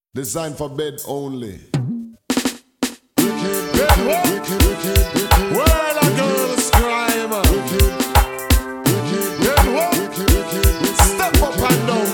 Designed for bed only. Where the girls climb. Step up and down,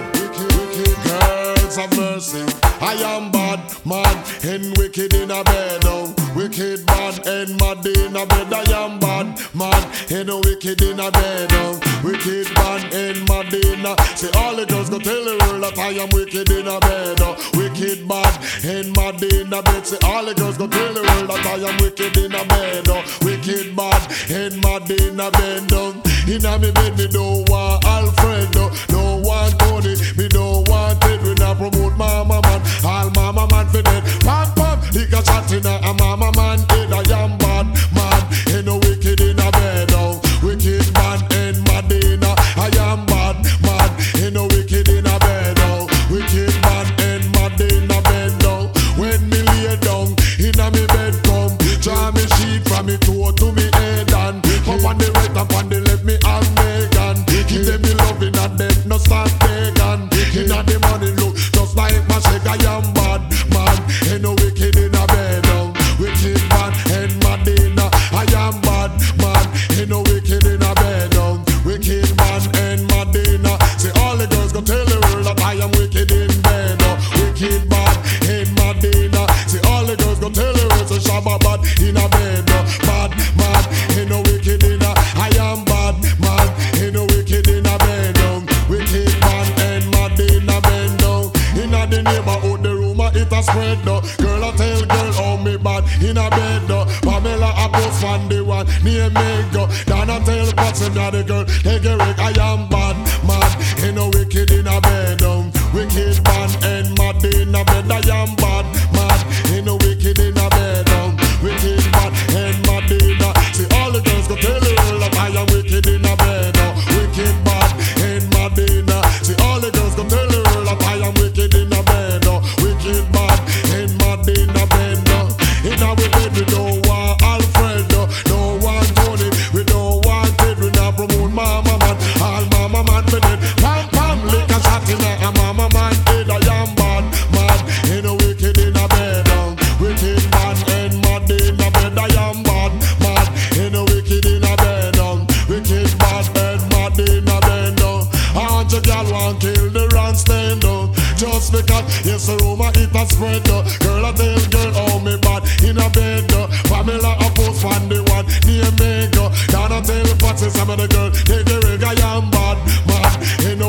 please. Girls of mercy, I am bad, mad, and wicked in a bed. Wicked, bad, and mad in a bed. I am bad, mad, and wicked in a bed. Wicked, bad, and mad in a. Say all the girls go tell the world that I am wicked in a bed. Wicked, bad, and mad in a bed. Say all the girls go tell the world that I am wicked in a bed. Wicked, bad, and mad in a bed. In a me bed, me don't want Alfredo, don't want Tony, me don't want it. We not promote mama man, all mama man for dead. Pam pam, lick a shot in a mama man head. I am bad, man, ain't no wicked in a bed. Wicked man and mad in a. I am bad, man, ain't no wicked in a bed. Wicked man and mad in a bed. When me lay down in a me bed, come draw me sheet from me toe to me head and up on the right, up on the left, me and Megan. Give them me loving and them no start begging. Inna the morning look just like my shake. I am bad, man, ain't no wicked in a bed. Wicked man and mad in a. I am bad, man, ain't no wicked in a bed. Wicked man and mad in a. Say all the girls go tell the world that I am wicked in bed. Wicked bad and mad in a. Say all the girls go tell the world say Shabba bad in a bed. Bad, mad, ain't no wicked in a. I am bad, man, ain't no wicked in a bed. Wicked man and mad in a bed. Inna the neighborhood the rumor it a spread. Girl I tell girl how me bad in a bed. Pamela a post fan the one near me go. Dan I tell Patsy that the girl hey Eric I am bad, mad, ain't no wicked in a bed. Wicked man and mad in a bed. I am bad, mad, ain't no wicked in a bed. Wicked man and mad in a. See all the girls go tell the world that I am wicked in a bed. Wicked bad and mad in a. See all the girls go tell the world that I am wicked in a bed. Wicked bad and mad in a bed. In our bed we don't want Alfredo, don't want Tony, we don't want it. We not promote mama man, all mama man for dead. Pam pam, lick a shot in a mama man head. I am bad, mad, ain't no wicked in a bed. Wicked man and mad in a bed. I am bad, mad, ain't no wicked in a bed. Wicked bad and mad in a bed. And your girl want kill the Randstand. Just because yes the rumor it a spread. Girl I tell girl how me bad in a bed. Pamela a post fan the one near me go. Dan I tell Patsy some of the girl take the rig. I am bad, mad, ain't no